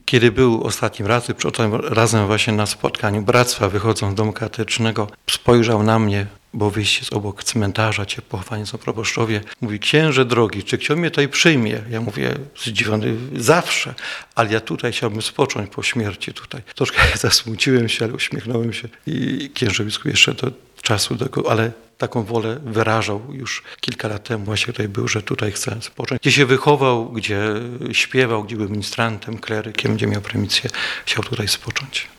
Kiedy był ostatnim razem właśnie na spotkaniu bractwa, wychodząc z domu katechetycznego, spojrzał na mnie, bo wyjście jest obok cmentarza, gdzie pochowani są proboszczowie. Mówi: księże drogi, czy ksiądz mnie tutaj przyjmie? Ja mówię zdziwiony: zawsze, ale ja tutaj chciałbym spocząć po śmierci tutaj. Troszkę zasmuciłem się, ale uśmiechnąłem się i księże biskup jeszcze do czasu, ale taką wolę wyrażał już kilka lat temu, właśnie tutaj był, że tutaj chce spocząć. Gdzie się wychował, gdzie śpiewał, gdzie był ministrantem, klerykiem, gdzie miał prymisję, chciał tutaj spocząć.